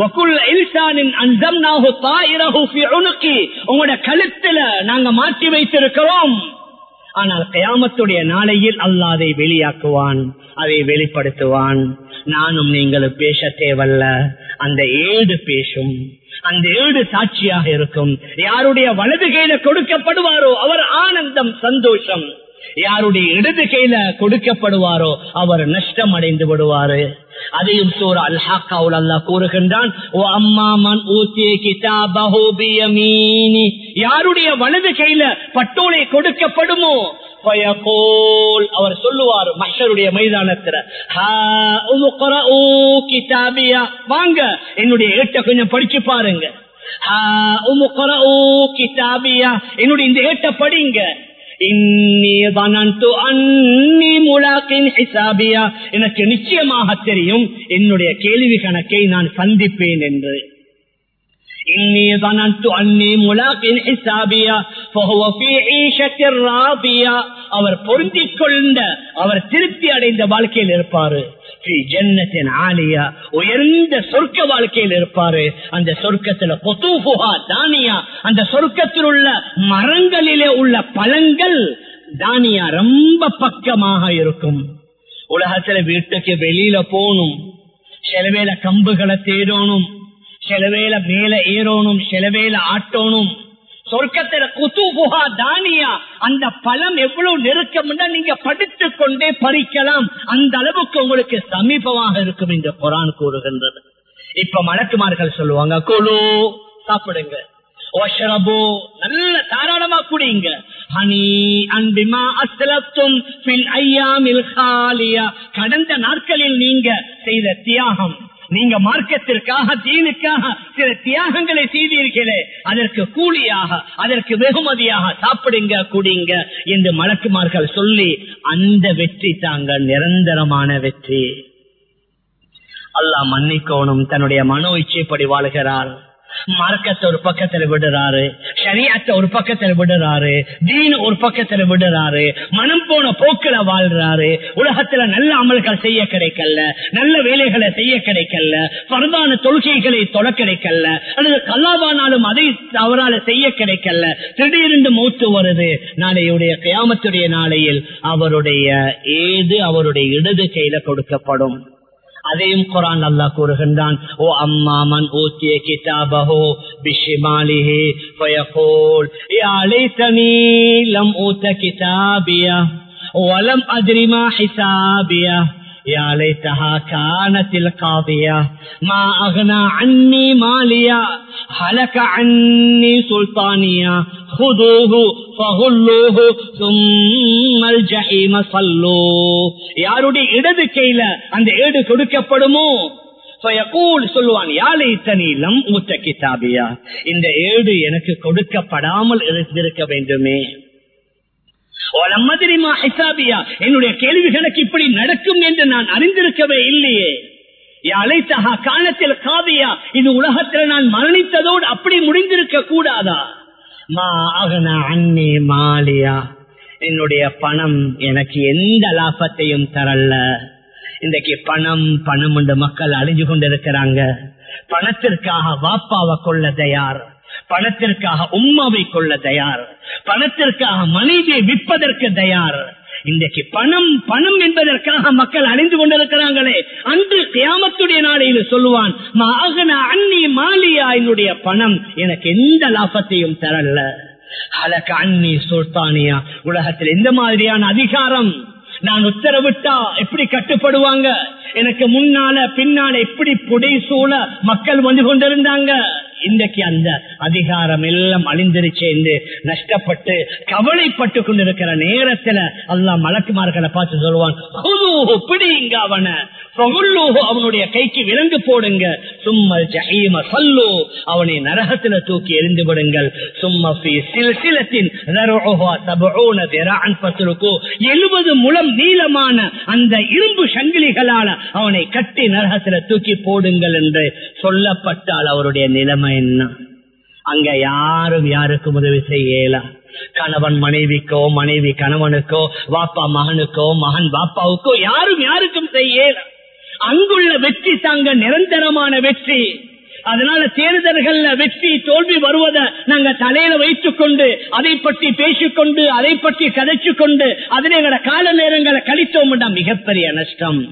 உங்களோட கழுத்துல நாங்க மாற்றி வைத்திருக்கிறோம். ஆனால் கியாமத்துடைய நாளையில் அல்லாஹ் அதை வெளியாக்குவான், அதை வெளிப்படுத்துவான். நானும் நீங்களும் பேச தேவல்ல, அந்த ஏடு பேசும், அந்த ஏடு சாட்சியாக இருக்கும். யாருடைய வலது கையில கொடுக்கப்படுவாரோ அவர் ஆனந்தம், சந்தோஷம். யாருடைய இடது கையில கொடுக்கப்படுவாரோ அவர் நஷ்டம் அடைந்து விடுவாரு. அதையும் சூரா அல் ஹக்காவுல் அல்லாஹ் கூறுகின்றான், ஓ அம்மாமன் ஊதிய கிதாபஹு பியமீனி, யாருடைய வலது கையில பட்டோலை கொடுக்கப்படுமோ ஃபயகூல், அவர் சொல்லுவார் மஹ்ஷருடைய மைதானத்துல, ஹா உம்க்ரஊ கிதாபியா, வாங்க என்னுடைய ஏட்டை கொஞ்சம் படிச்சு பாருங்க. ஹா உம்க்ரஊ கிதாபியா, என்னுடைய இந்த ஏட்டை படிங்க. எனக்கு நிச்சயமாக தெரியும் என்னுடைய கேள்வி கணக்கை நான் சந்திப்பேன் என்று. அவர் பொருந்திக் கொண்ட அவர் திருப்தி அடைந்த வாழ்க்கையில் இருப்பாரு. உயர்ந்த சொர்க்க வாழ்க்கையில் இருப்பாரு. அந்த சொர்க்கத்தில் தானியா, அந்த சொர்க்கத்தில் உள்ள மரங்களிலே உள்ள பழங்கள் தானியா ரொம்ப பக்கமாக இருக்கும். உலகத்துல வீட்டுக்கு வெளியில போகணும், சில வேளை கம்புகளை தேடணும், சில வேளை மேல ஏறணும், சில வேளை ஆட்டணும். சொர்க்கத்துல குதுபுஹா தானியா, அந்த பழம் எவ்வளவு நெருக்கம் நீங்க படித்துக் கொண்டே பறிக்கலாம், அந்த அளவுக்கு உங்களுக்கு சமீபமாக இருக்கும் இந்த குர்ஆன் கூறுகின்றது. இப்ப மலக்குமார்கள் சொல்லுவாங்க, குலு சாப்பிடுங்க, வஷ்ரபு நல்ல தாராளமா குடிங்க, ஹனி அன்பிமா அஸ்லப்தும் ஃபில் அய்யாமில் காலியா, கடந்த நாட்களில் நீங்க செய்த தியாகம், நீங்க மார்க்கத்திற்காக தீனுக்காக சில தியாகங்களை செய்தீர்களே, அதற்கு கூலியாக அதற்கு வெகுமதியாக சாப்பிடுங்க குடிங்க என்று மலக்குமார்கள் சொல்லி அந்த வெற்றி தாங்க நிரந்தரமான வெற்றி. அல்லாஹ் மன்னிக்கோணும், தன்னுடைய மனோ இச்சைப்படி வாழ்கிறார். மார்க்கத்தை ஒரு பக்கத்துல விடுறாரு, ஷரியத்தை ஒரு பக்கத்துல விடுறாரு, தீன் ஒரு பக்கத்துல விடுறாரு, மனம் போன போக்கில வாழ்றாரு. உலகத்துல நல்ல அமல்கள் செய்ய கிடைக்கல, நல்ல வேலைகளை செய்ய கிடைக்கல, பரதான தொழுகைகளை தொட கிடைக்கல, அல்லது கல்லாவானாலும் அதை அவரால் செய்ய கிடைக்கல. திடீரென்று மூத்து வருது. நாளையுடைய கியாமத்துடைய நாளையில் அவருடைய ஏது அவருடைய இடது கையில கொடுக்கப்படும். அதையும் குர்ஆன் அல்லாஹ் கூறுகின்றான், ஓ அம்மாமன் ஊதிய கிதாபஹு பிஷிமாலிஹி ஃபயகூல் யா லைதனி லம் ஊத கிதாபியா வலம் அத்ரி மா ஹிசாபியா யா லைதஹா கானத்தில் காதியா மா அக்னா அன்னி மாலியா ஹலக அன்னி சுல்தானியா ஹுதூஹு ஃபஹுல்லூஹு சும்மல் ஜஹீம ஸல்லூ. யாருடைய இடது கையில அந்த ஏடு கொடுக்கப்படுமோ ஃபயகூல் சொல்வான், யா லைதனி லம் ஊத கிதாபியா, இந்த ஏடு எனக்கு கொடுக்கப்படாமல் இருந்திருக்க வேண்டுமே. என்னுடைய கேள்விகளுக்கு இப்படி நடக்கும் என்று நான் அறிந்திருக்கவே இல்லையே. காலத்தில் காவியா, இது உலகத்தில் நான் மரணித்ததோடு அப்படி முடிந்திருக்க கூடாதா? மா அகனா அன்னி மாலியா, என்னுடைய பணம் எனக்கு எந்த லாபத்தையும் தரல. இன்றைக்கு பணம் பணம் என்று மக்கள் அழிஞ்சு கொண்டிருக்கிறாங்க. பணத்திற்காக வாப்பாவை கொள்ள தயார், பணத்திற்காக உம்மாவை கொள்ள தயார், பணத்திற்காக மனைவியை விற்பதற்கு தயார். இன்றைக்கு பணம் பணம் என்பதற்காக மக்கள் அழிந்து கொண்டிருக்கிறாங்களே. அன்று கியாமத்துடைய நாளையில் சொல்லுவான், அன்னி மாலியா, என்னுடைய பணம் எனக்கு எந்த லாபத்தையும் தரல. ஹலக அன்னி சுல்தானியா, உலகத்தில் எந்த மாதிரியான அதிகாரம் நான் உத்தரவிட்டா எப்படி கட்டுப்படுவாங்க? எனக்கு முன்னால பின்னால எப்படி புடை சூழ மக்கள் வந்து கொண்டிருந்தாங்க. இன்றைக்கு அந்த அதிகாரம் எல்லாம் அழிந்திருச்சு என்று நஷ்டப்பட்டு கவலைப்பட்டு கொண்டிருக்கிற நேரத்துல அல்லாஹ் மலக்குமார்களை பார்த்து சொல்லுவான், பிடிங்க அவன, அவனுடைய கைக்கு விலங்கு போடுங்க, சும்மல் ஜஹீம ஸல்லூ, அவனை நரகத்துல தூக்கி எறிந்து விடுங்கள். சும்ம ஃபீ சில்சிலத்தின் ذرعها سبعون ذراعا فاسلكوه, எழுபது முழம் நீளமான அந்த இரும்பு சங்கிலிகளால அவனை கட்டி நரகத்துல தூக்கி போடுங்கள் என்று சொல்லப்பட்டால் அவருடைய நிலைமை என்ன? அங்க யாரும் யாருக்கும் உதவி செய்யல. கணவன் மனைவிக்கோ, மனைவி கணவனுக்கோ, வாப்பா மகனுக்கோ, மகன் வாப்பாவுக்கோ யாரும் யாருக்கும் செய்யல. அங்குள்ள வெற்றி தாங்க நிரந்தரமான வெற்றி. அதனால தேர்தல்கள்ல வெற்றி தோல்வி வருவதை நாங்க தலையில வைத்துக் கொண்டு அதை பற்றி பேசிக்கொண்டு அதை பற்றி கதைச்சு கொண்டு அதிலே கால நேரங்களை கழித்தோம், மிகப்பெரிய நஷ்டம்.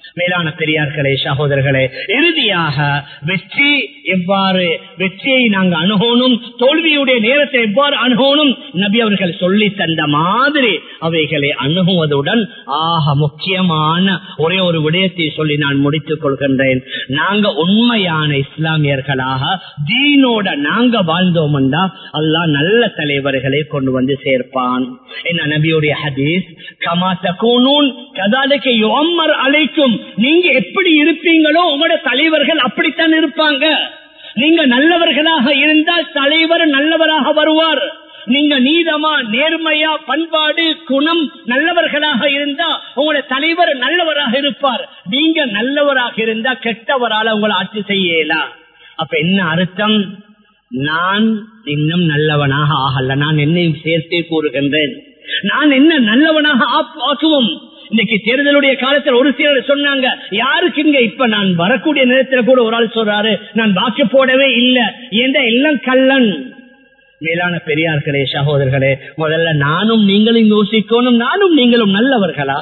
மேலான பெரியார்களே, சகோதரர்களே, இறுதியாக வெற்றி எவ்வாறு வெற்றியை நாங்கள் அணுகணும், தோல்வியுடைய நேரத்தை எவ்வாறு அணுகணும், நபி அவர்கள் சொல்லி தந்த மாதிரி அவைகளை அணுகுவதுடன் ஆக முக்கியமான ஒரே ஒரு விடயத்தை சொல்லி நான் முடித்துக் கொள்கின்றேன். நாங்க உண்மையான இஸ்லாமியர்களாக தீனோட நாங்க வாழ்ந்தோம் என்றா அல்லாஹ் நல்ல தலைவர்களை கொண்டு வந்து சேர்ப்பான். என்ன நபியுடைய ஹதீஸ், கமா தகூனூன் கதாலிக யுஅம்மர் அலைக்கும், நீங்க எப்படி இருப்பீங்களோ உங்களோட தலைவர்கள் அப்படித்தான் இருப்பாங்க. நீங்க நல்லவர்களாக இருந்தால் தலைவர் நல்லவராக வருவார். நீங்க நீதமா நேர்மையா பண்பாடு குணம் நல்லவர்களாக இருந்தா உங்களோட தலைவர் நல்லவராக இருப்பார். நீங்க நல்லவராக இருந்தா கெட்டவரால உங்களை ஆட்சி செய்யலாம். அப்ப என்ன அர்த்தம்? நான் இன்னும் நல்லவனாக ஆகல, நான் என்னையும் சேர்த்தே கூறுகின்றேன். நான் என்ன நல்லவனாக ஆக்குவோம். இன்னைக்கு தேர்தலுடைய காலத்தில் ஒரு சிலர் சொன்னாங்க, யாருக்கு இங்க இப்ப நான் வரக்கூடிய நேரத்தில் கூட ஒரு ஆள் சொல்றாரு, நான் வாக்கு போடவே இல்லை, ஏண்டா எல்லாம் கள்ளன். மேலான பெரியார்களே, சகோதரர்களே, முதல்ல நானும் நீங்களும் யோசிக்கணும், நானும் நீங்களும் நல்லவர்களா?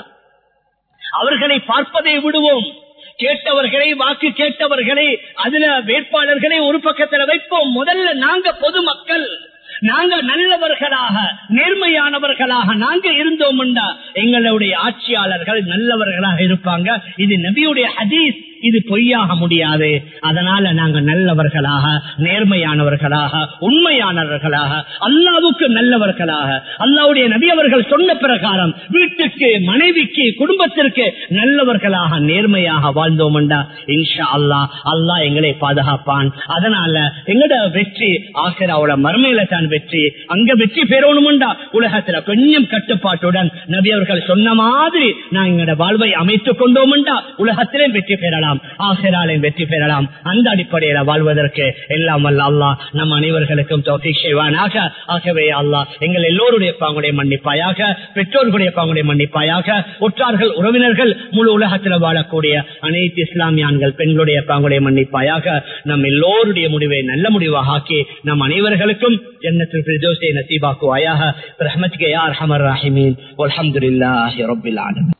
அவர்களை பார்ப்பதை விடுவோம். கேட்டவர்களை வாக்கு கேட்டவர்களை அதுல வேட்பாளர்களை ஒரு பக்கத்துல வைப்போம். முதல்ல நாங்க பொதுமக்கள் நாங்க நல்லவர்களாக நேர்மையானவர்களாக நாங்க இருந்தோம் என்றா எங்களுடைய ஆட்சியாளர்கள் நல்லவர்களாக இருப்பாங்க. இது நபியுடைய ஹதீஸ், இது பொய்யாக முடியாது. அதனால நாங்க நல்லவர்களாக நேர்மையானவர்களாக உண்மையானவர்களாக அல்லாஹ்வுக்கு நல்லவர்களாக அல்லாஹ்வுடைய நபி அவர்கள் சொன்ன பிரகாரம் வீட்டுக்கு மனைவிக்கு குடும்பத்திற்கு நல்லவர்களாக நேர்மையாக வாழ்ந்தோம் என்றா இன்ஷா அல்லாஹ் அல்லாஹ் எங்களை பாதுகாப்பான். அதனால எங்களோட வெற்றி ஆகிராவோட மர்மையில தான் வெற்றி. அங்க வெற்றி பெறணும்டா உலகத்துல கொஞ்சம் கட்டுப்பாட்டுடன் நபி அவர்கள் சொன்ன மாதிரி நாங்க எங்களோட வாழ்வை அமைத்துக் கொண்டோம்டா உலகத்திலே வெற்றி பெறலாம், ஆகிராலையும் வெற்றி பெறலாம். அந்த அடிப்படையில வாழ்வதற்கு எல்லாம் வல்ல அல்லாஹ் நம் அனைவர்களுக்கும் தௌஃபீக் செய்வானாக. ஆகவே அல்லாஹ் எங்கள் எல்லோருடைய பாங்குடைய மன்னிப்பாயாக, பெற்றோர்களுடைய பாங்குடைய மன்னிப்பாயாக, உற்றார்கள் உறவினர்கள் முழு உலகத்தில் வாழக்கூடிய அனைத்து இஸ்லாமியான்கள் பெண்களுடைய பாங்குடைய மன்னிப்பாயாக. நம் எல்லோருடைய முடிவை நல்ல முடிவாக ஆக்கி நம் அனைவர்களுக்கும் ஜன்னத்துல் ஃபிர்தௌஸை நசீபாக்குவாயாக. பிரஹ்மத்க யா அர்ஹமர் ராஹிமீன். வல்ஹம்துலில்லாஹி ரப்பில் ஆலமீன்.